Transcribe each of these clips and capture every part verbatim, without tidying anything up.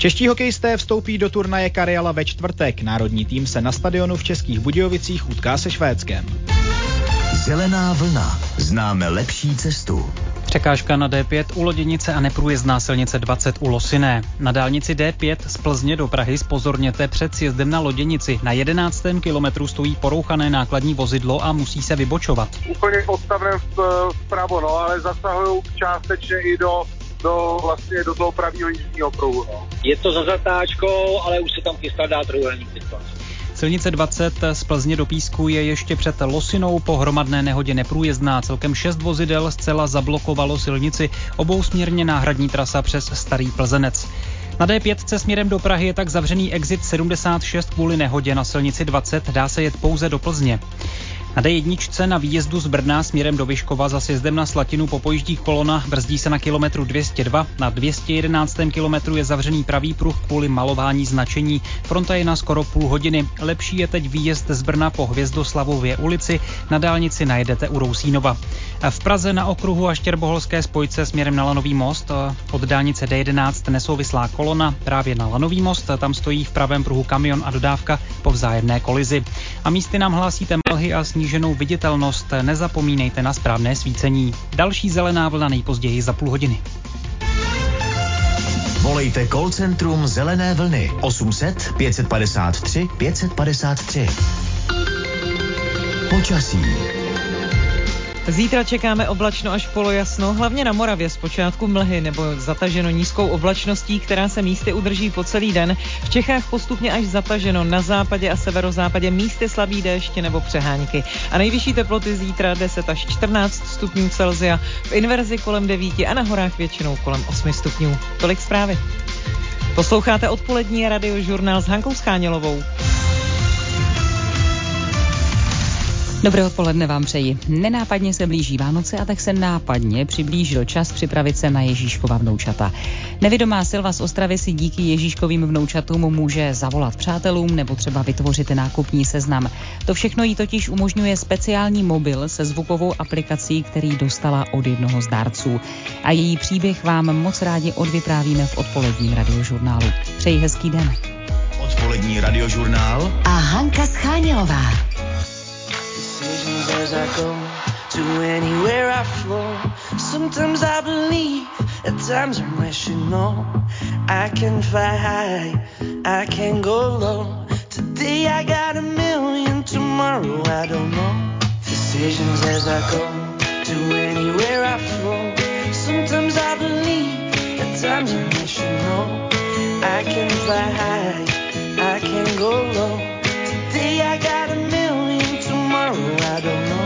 Čeští hokejisté vstoupí do turnaje Karjala ve čtvrtek. Národní tým se na stadionu v Českých Budějovicích utká se Švédskem. Zelená vlna. Známe lepší cestu. Překážka na D pět u Loděnice a neprůjezdná silnice dvacet u Losiné. Na dálnici D pět z Plzně do Prahy zpozorněte před sjezdem na Loděnici. Na jedenáctém kilometru stojí porouchané nákladní vozidlo a musí se vybočovat. Úplně odstavném vpravo, no, ale zasahují částečně i do, do, vlastně do toho pravého jízdního pruhu. No. Je to za zatáčkou, ale už se tam chystá dát trojúhelník. Silnice dvacet z Plzně do Písku je ještě před Losinou po hromadné nehodě neprůjezdná. Celkem šest vozidel zcela zablokovalo silnici, obousměrně náhradní trasa přes Starý Plzenec. Na D pět směrem do Prahy je tak zavřený exit sedmdesát šest kvůli nehodě. Na silnici dvacet dá se jet pouze do Plzně. Na D jedna na výjezdu z Brna směrem do Vyškova za sjezdem na Slatinu popojíždí kolona, brzdí se na kilometru dvě stě dva. Na dvě stě jedenáctém kilometru je zavřený pravý pruh kvůli malování značení. Fronta je na skoro půl hodiny. Lepší je teď výjezd z Brna po Hvězdoslavově ulici. Na dálnici najdete u Rousínova. V Praze na okruhu a Štěrboholské spojce směrem na Lanový most od dálnice D jedenáct nesouvislá kolona právě na Lanový most. Tam stojí v pravém pruhu kamion a dodávka po vzájemné kolizi. A místy nám hlásíte mlhy a sníženou viditelnost. Nezapomínejte na správné svícení. Další zelená vlna nejpozději za půl hodiny. Volejte call centrum Zelené vlny osm set pět padesát tři pět padesát tři. Počasí. Zítra čekáme oblačno až polojasno, hlavně na Moravě zpočátku mlhy nebo zataženo nízkou oblačností, která se místy udrží po celý den. V Čechách postupně až zataženo, na západě a severozápadě místy slabý déšť nebo přehánky. A nejvyšší teploty zítra deset až čtrnáct stupňů Celsia, v inverzi kolem devět a na horách většinou kolem osm stupňů. Tolik zprávy. Posloucháte odpolední radiožurnál s Hankou Schánělovou. Dobré odpoledne vám přeji. Nenápadně se blíží Vánoce a tak se nápadně přiblížil čas připravit se na Ježíškova vnoučata. Nevědomá Silva z Ostravy si díky Ježíškovým vnoučatům může zavolat přátelům nebo třeba vytvořit nákupní seznam. To všechno jí totiž umožňuje speciální mobil se zvukovou aplikací, který dostala od jednoho z dárců. A její příběh vám moc rádi odvyprávíme v odpoledním radiožurnálu. Přeji hezký den. Odpolední radiožurnál a Hanka Schánělová. As I go to anywhere I flow, sometimes I believe, at times I'm rational. I can fly high, I can go low. Today I got a million, tomorrow I don't know. Decisions as I go to anywhere I flow. Sometimes I believe, at times I'm rational. I can fly high, I can go low. Today I got a million, tomorrow I don't know.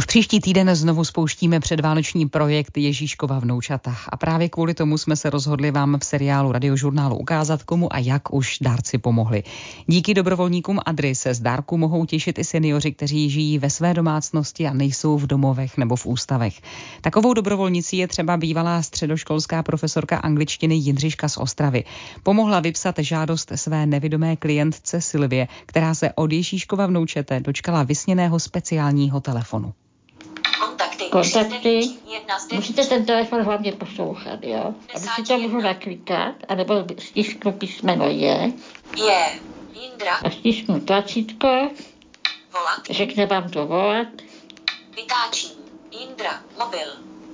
Příští týden znovu spouštíme předvánoční projekt Ježíškova vnoučata a právě kvůli tomu jsme se rozhodli vám v seriálu Radiožurnálu ukázat, komu a jak už dárci pomohli. Díky dobrovolníkům Adry se z dárku mohou těšit i seniori, kteří žijí ve své domácnosti a nejsou v domovech nebo v ústavech. Takovou dobrovolnicí je třeba bývalá středoškolská profesorka angličtiny Jindřiška z Ostravy. Pomohla vypsat žádost své nevidomé klientce Silvě, která se od Ježíškova vnoučete dočkala vysněného speciálního telefonu. Kontakty. Musíte ten telefon hlavně poslouchat, jo? Aby si to můžu naklikat, anebo stisknu písmeno je. Je. Jindra. A stisknu tlačítko. Volat. Řekne vám to volat. Vytáčím. Jindra. Mobil.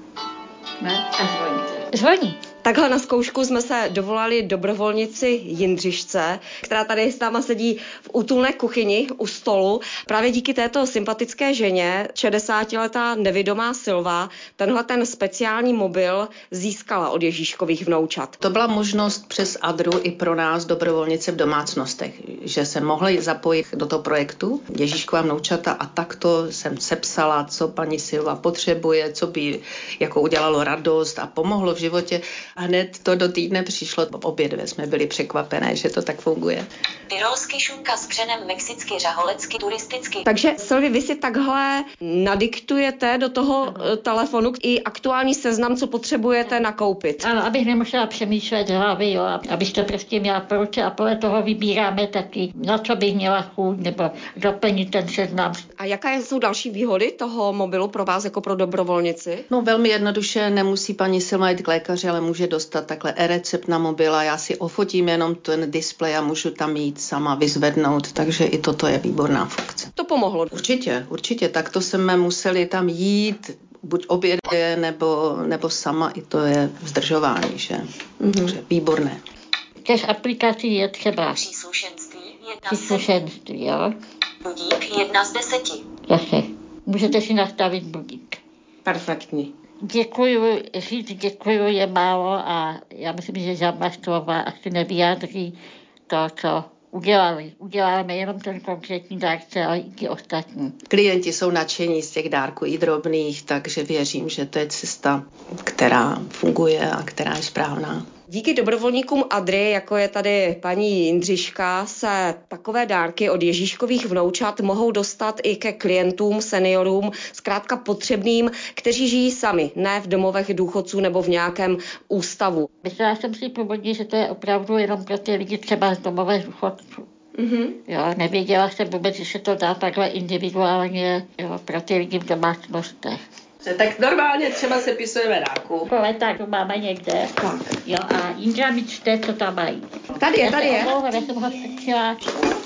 Ne? A zvoníte. Zvoní. Takhle na zkoušku jsme se dovolali dobrovolnici Jindřišce, která tady s náma sedí v útulné kuchyni u stolu. Právě díky této sympatické ženě, šedesátiletá nevidomá Silva, tenhle ten speciální mobil získala od Ježíškových vnoučat. To byla možnost přes Adru i pro nás dobrovolnice v domácnostech, že se mohli zapojit do toho projektu Ježíškova vnoučata a takto jsem sepsala, co paní Silva potřebuje, co by jako udělalo radost a pomohlo v životě. A hned to do týdne přišlo. Obě dvě jsme byli překvapené, že to tak funguje. Tyrolský šunka s křenem, mexicky, řaholecky, turisticky. Takže Silvi, vy si takhle nadiktujete do toho ano. telefonu i aktuální seznam, co potřebujete nakoupit. Ano, abych nemusela přemýšlet hlavy, jo, abyste prostě měla proč a podle toho vybíráme taky, na co bych měla chuť, nebo doplnit ten seznam. A jaké jsou další výhody toho mobilu pro vás jako pro dobrovolnici? No velmi jednoduše, nemusí paní Silva jít k lékaři, ale může dostat takhle e-recept na mobil a já si ofotím jenom ten displej a můžu tam jít sama vyzvednout, takže i toto je výborná funkce. To pomohlo. Určitě, určitě, tak to jsme museli tam jít, buď obě dvě, nebo, nebo sama, i to je zdržování, že? Mm-hmm. Takže výborné. Těch aplikací je třeba příslušenství, jedna příslušenství, jo? Budík, jedna z deseti. Zase, můžete si nastavit budík. Perfektní. Děkuju, říct děkuju je málo a já myslím, že žádná slova asi nevyjádří to, co udělali. Uděláme jenom ten konkrétní dárce, ale i ti ostatní. Klienti jsou nadšení z těch dárků i drobných, takže věřím, že to je cesta, která funguje a která je správná. Díky dobrovolníkům Adry, jako je tady paní Jindřiška, se takové dárky od Ježíškových vnoučat mohou dostat i ke klientům, seniorům, zkrátka potřebným, kteří žijí sami, ne v domovech důchodců nebo v nějakém ústavu. Myslela jsem si původně, že to je opravdu jenom pro ty lidi třeba z domovech důchodců. Mm-hmm. Jo, nevěděla jsem vůbec, že se to dá takhle individuálně, jo, pro ty lidi v domácnostech. Tak normálně třeba se pisujeme nákup. Tak to máme někde. Tak. Jo, a Jindra mi čte, co tam mají. Tady je, tady je. Já jsem ho strčila.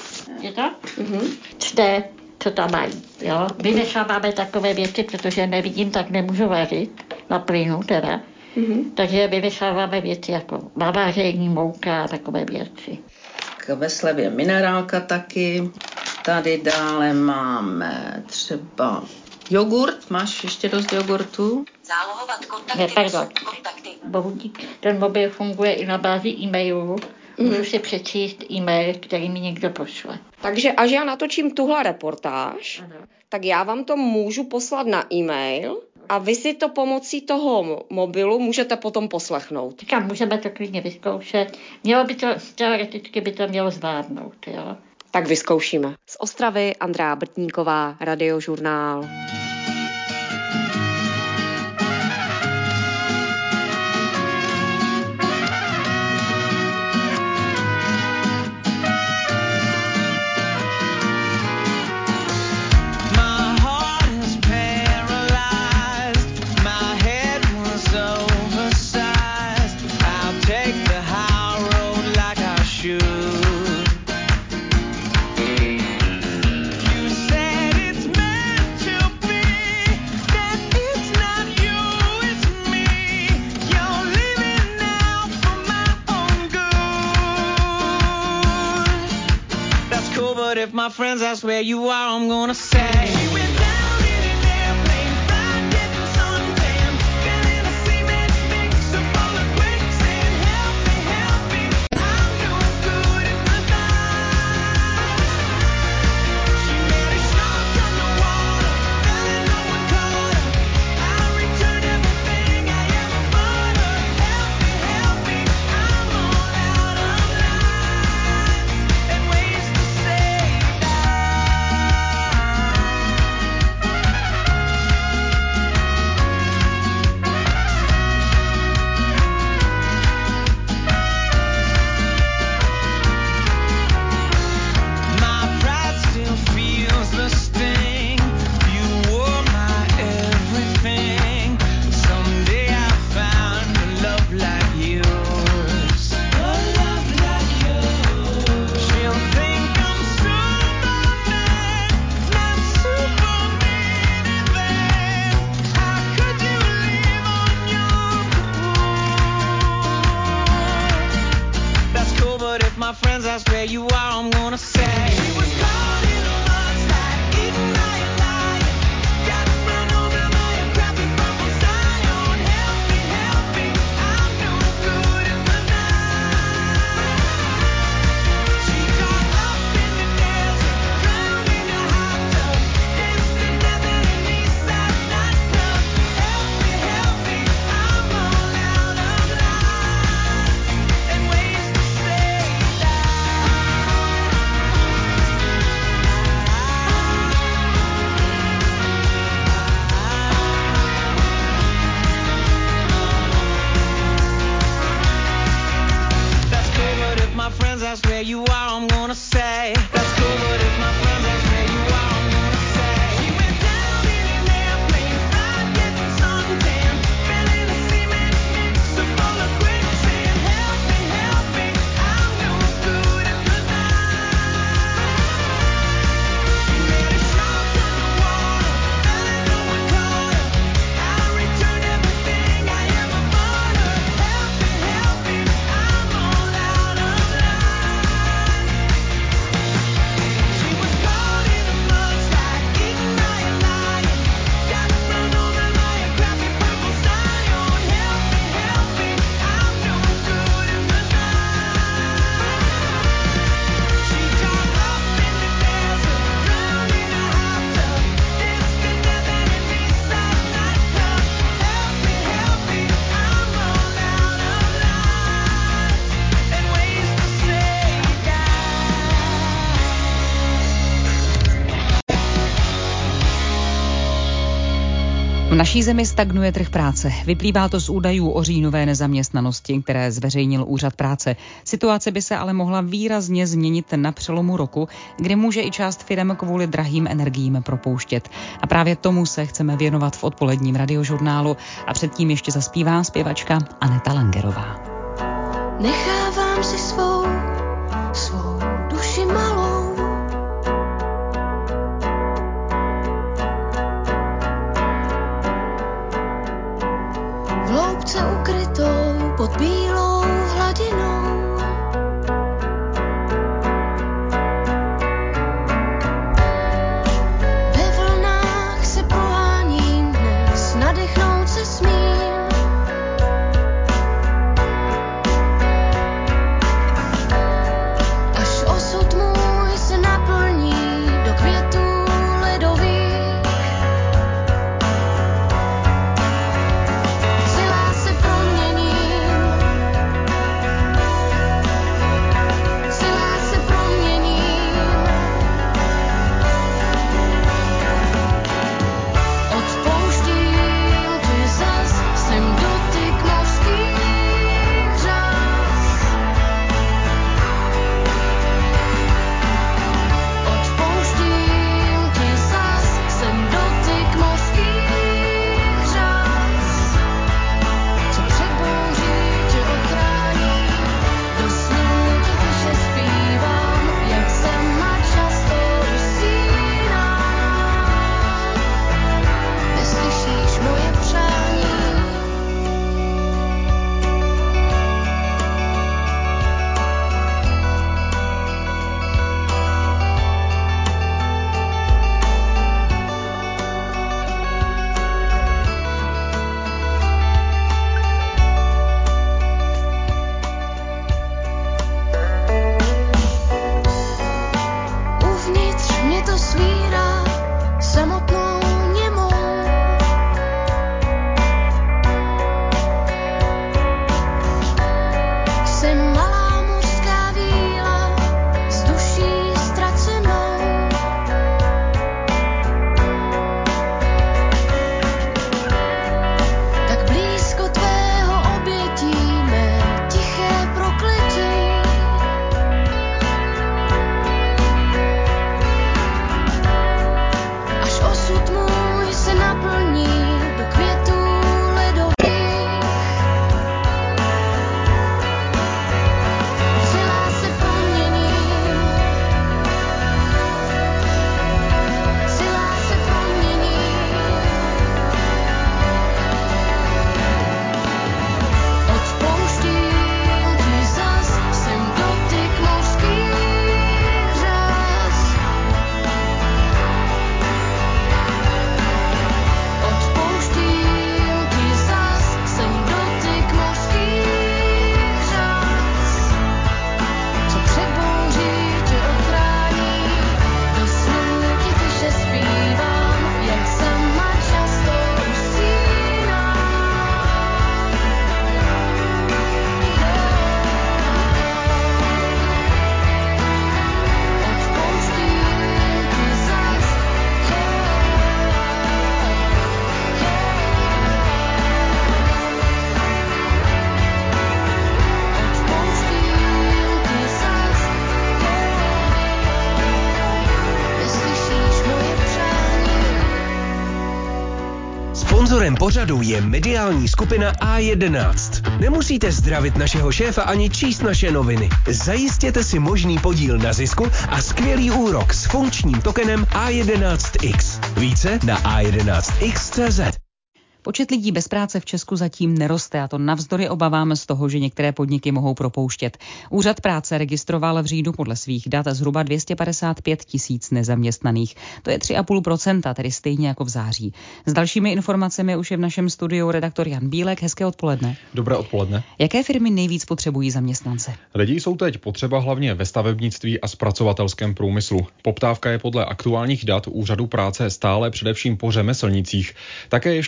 Je to? Mm-hmm. Čte, co tam mají. Jo. My necháváme takové věci, protože nevidím, tak nemůžu vařit. Na plynu teda. Mm-hmm. Takže my necháváme věci jako navaření, mouka a takové věci. Ve slevě minerálka taky. Tady dále máme třeba jogurt, máš ještě dost jogurtu? Zálohovat kontakty. Ne, pardon. Kontakty. Bohudík, ten mobil funguje i na bázi e-mailu. Mm. Můžu si přečíst e-mail, který mi někdo pošle. Takže až já natočím tuhle reportáž, ano. tak já vám to můžu poslat na e-mail a vy si to pomocí toho mobilu můžete potom poslechnout. Říkám, můžeme to klidně vyzkoušet. Mělo by to, teoreticky by to mělo zvládnout, jo. Tak vyzkoušíme. Z Ostravy Andrea Brtníková, Radiožurnál. If my friends ask where you are, I'm gonna say V naší zemi stagnuje trh práce. Vyplývá to z údajů o říjnové nezaměstnanosti, které zveřejnil Úřad práce. Situace by se ale mohla výrazně změnit na přelomu roku, kdy může i část firem kvůli drahým energiím propouštět. A právě tomu se chceme věnovat v odpoledním radiožurnálu. A předtím ještě zaspívá zpěvačka Aneta Langerová. Nechávám si svou, svou duši malou. V hloubce ukrytou pod bílou hladinou. Ve vlnách se proháním dnes, nadechnout se smím. Sponzorem pořadu je mediální skupina A jedenáct. Nemusíte zdravit našeho šéfa ani číst naše noviny. Zajistěte si možný podíl na zisku a skvělý úrok s funkčním tokenem A jedenáct X. Více na A jedenáct X tečka cé zet. Počet lidí bez práce v Česku zatím neroste, a to navzdory obavám z toho, že některé podniky mohou propouštět. Úřad práce registroval v říjnu podle svých dat zhruba dvě stě padesát pět tisíc nezaměstnaných. To je tři celá pět procenta, tedy stejně jako v září. S dalšími informacemi už je v našem studiu redaktor Jan Bílek. Hezké odpoledne. Dobré odpoledne. Jaké firmy nejvíc potřebují zaměstnance? Lidí jsou teď potřeba hlavně ve stavebnictví a zpracovatelském průmyslu. Poptávka je podle aktuálních dat Úřadu práce stále především po řemeslnících. Také ještě doznívá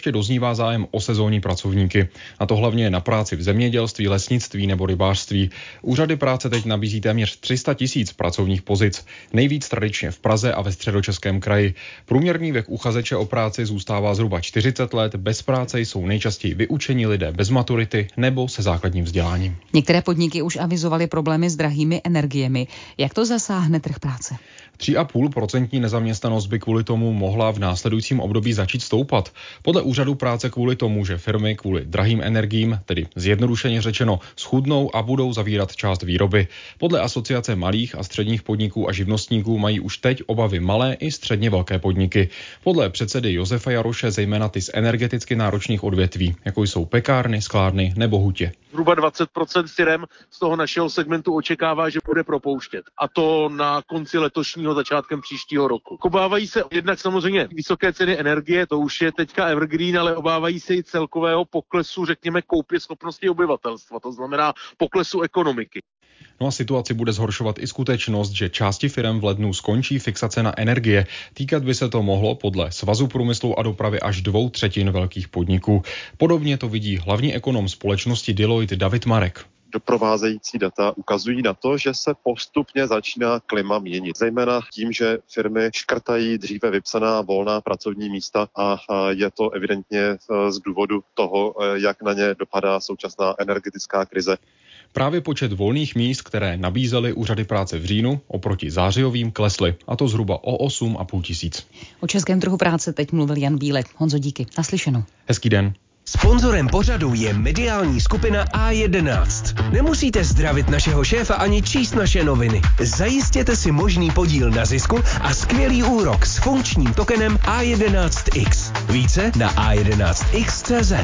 ubývá zájem o sezónní pracovníky. A to hlavně na práci v zemědělství, lesnictví nebo rybářství. Úřady práce teď nabízí téměř tři sta tisíc pracovních pozic. Nejvíc tradičně v Praze a ve Středočeském kraji. Průměrný věk uchazeče o práci zůstává zhruba čtyřicet let. Bez práce jsou nejčastěji vyučení lidé bez maturity nebo se základním vzděláním. Některé podniky už avizovaly problémy s drahými energiemi. Jak to zasáhne trh práce? tři a půl procentní nezaměstnanost by kvůli tomu mohla v následujícím období začít stoupat. Podle úřadu práce kvůli tomu, že firmy kvůli drahým energiím, tedy zjednodušeně řečeno, schudnou a budou zavírat část výroby. Podle Asociace malých a středních podniků a živnostníků mají už teď obavy malé i středně velké podniky. Podle předsedy Josefa Jaroše zejména ty z energeticky náročných odvětví, jako jsou pekárny, sklárny nebo hutě. Zhruba dvacet procent firem z toho našeho segmentu očekává, že bude propouštět. A to na konci letošního, začátkem příštího roku. Obávají se jednak samozřejmě vysoké ceny energie, to už je teďka evergreen, ale obávají se i celkového poklesu, řekněme, koupě schopnosti obyvatelstva, to znamená poklesu ekonomiky. No a situaci bude zhoršovat i skutečnost, že části firem v lednu skončí fixace na energie. Týkat by se to mohlo podle Svazu průmyslu a dopravy až dvou třetin velkých podniků. Podobně to vidí hlavní ekonom společnosti Deloitte David Marek. Doprovázející data ukazují na to, že se postupně začíná klima měnit. Zejména tím, že firmy škrtají dříve vypsaná volná pracovní místa a je to evidentně z důvodu toho, jak na ně dopadá současná energetická krize. Právě počet volných míst, které nabízely úřady práce v říjnu, oproti zářijovým klesly, a to zhruba o osm a půl tisíc. O českém trhu práce teď mluvil Jan Bílek. Honzo, díky. Naslyšenou. Hezký den. Sponzorem pořadu je mediální skupina A jedenáct. Nemusíte zdravit našeho šéfa ani číst naše noviny. Zajistěte si možný podíl na zisku a skvělý úrok s funkčním tokenem A jedenáct X. Více na a jedenáct x tečka cé zet.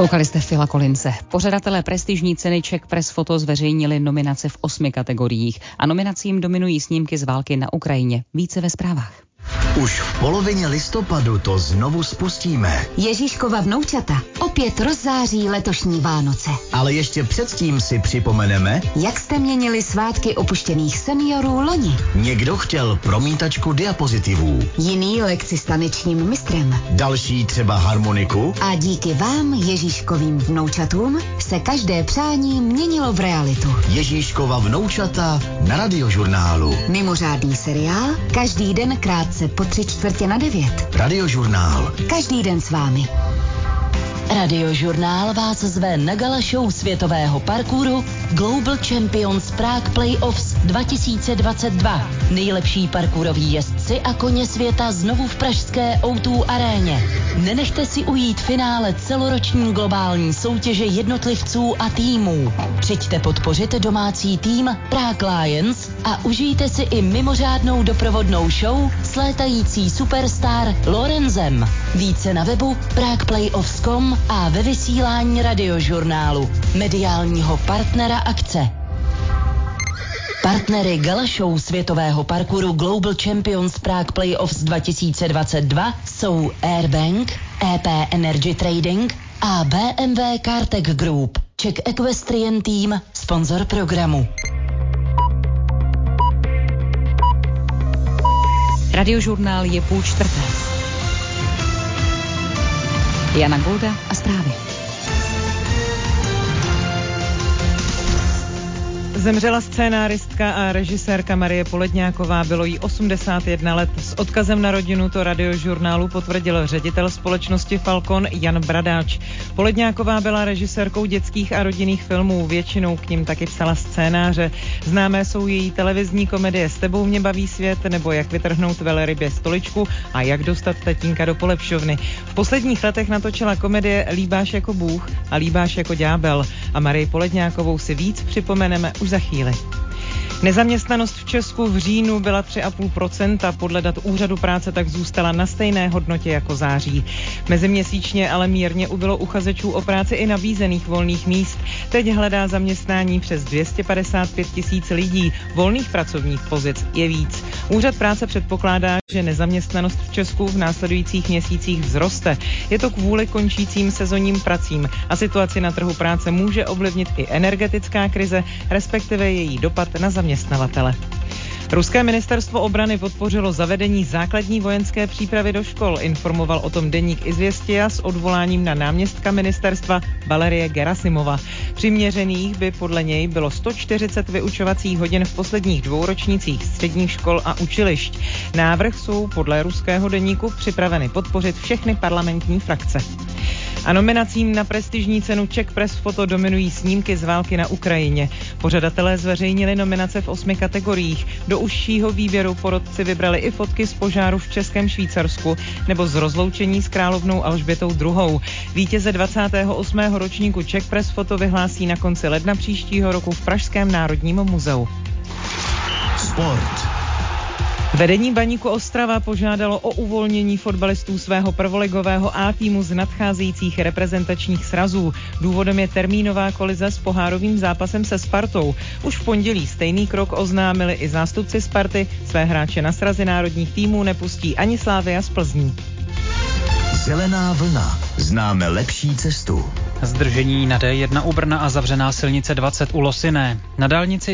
Poslouchali jste Phila Collinse. Pořadatelé prestižní ceny Czech Press Photo zveřejnili nominace v osmi kategoriích a nominacím dominují snímky z války na Ukrajině. Více ve zprávách. Už v polovině listopadu to znovu spustíme. Ježíškova vnoučata opět rozzáří letošní Vánoce. Ale ještě předtím si připomeneme, jak jste měnili svátky opuštěných seniorů loni. Někdo chtěl promítačku diapozitivů. Jiný lekci s tanečním mistrem. Další třeba harmoniku. A díky vám, Ježíškovým vnoučatům, se každé přání měnilo v realitu. Ježíškova vnoučata na Radiožurnálu. Mimořádný seriál, každý den krátce po tři čtvrtě na devět. Radiožurnál. Každý den s vámi. Radiožurnál vás zve na gala show světového parkouru Global Champions Prague Playoffs dva tisíce dvacet dva. Nejlepší parkouroví jezdci a koně světa znovu v pražské ó dva aréně. Nenechte si ujít finále celoroční globální soutěže jednotlivců a týmů. Přijďte podpořit domácí tým Prague Lions a užijte si i mimořádnou doprovodnou show s létající superstar Lorenzem. Více na webu prague playoffs tečka com a ve vysílání Radiožurnálu, mediálního partnera akce. Partnery gala show světového parkouru Global Champions Prague Playoffs dva tisíce dvacet dva jsou Airbank, é pé Energy Trading a bé em vé Cartec Group. Czech Equestrian Team, sponzor programu. Radiožurnál je půl čtvrté. Jana Golda a zprávy. Zemřela scénáristka a režisérka Marie Poledňáková, bylo jí osmdesát jedna let. S odkazem na rodinu to Radiožurnálu potvrdil ředitel společnosti Falcon Jan Bradáč. Poledňáková byla režisérkou dětských a rodinných filmů, většinou k nim taky psala scénáře. Známé jsou její televizní komedie S tebou mě baví svět nebo Jak vytrhnout velrybě stoličku a Jak dostat tatínka do polepšovny. V posledních letech natočila komedie Líbáš jako Bůh a Líbáš jako ďábel a Marii Poledňákovou si víc připomeneme už za chvíli. Nezaměstnanost v Česku v říjnu byla tři celá pět procenta, podle dat Úřadu práce tak zůstala na stejné hodnotě jako září. Meziměsíčně ale mírně ubylo uchazečů o práci i nabízených volných míst. Teď hledá zaměstnání přes dvě stě padesát pět tisíc lidí, volných pracovních pozic je víc. Úřad práce předpokládá, že nezaměstnanost v Česku v následujících měsících vzroste. Je to kvůli končícím sezonním pracím a situaci na trhu práce může ovlivnit i energetická krize, respektive její dopad na zaměstnavatele. Ruské ministerstvo obrany podpořilo zavedení základní vojenské přípravy do škol, informoval o tom deník Izvěstia s odvoláním na náměstka ministerstva Valerie Gerasimova. Přiměřených by podle něj bylo sto čtyřicet vyučovacích hodin v posledních dvou ročnících středních škol a učilišť. Návrh jsou podle ruského deníku připraveny podpořit všechny parlamentní frakce. A nominacím na prestižní cenu Czech Press Photo dominují snímky z války na Ukrajině. Pořadatelé zveřejnili nominace v osmi kategoriích. Do užšího výběru porotci vybrali i fotky z požáru v Českém Švýcarsku nebo z rozloučení s královnou Alžbětou druhou. Vítěze dvacátého osmého ročníku Czech Press Photo vyhlásí na konci ledna příštího roku v Pražském národním muzeu. Sport. Vedení Baníku Ostrava požádalo o uvolnění fotbalistů svého prvoligového A týmu z nadcházejících reprezentačních srazů. Důvodem je termínová kolize s pohárovým zápasem se Spartou. Už v pondělí stejný krok oznámili i zástupci Sparty. Své hráče na srazy národních týmů nepustí ani Slavia z Plzní. Zelená vlna. Známe lepší cestu. Zdržení na D jedna u Brna a zavřená silnice dvacet u Losiné. Na dálnici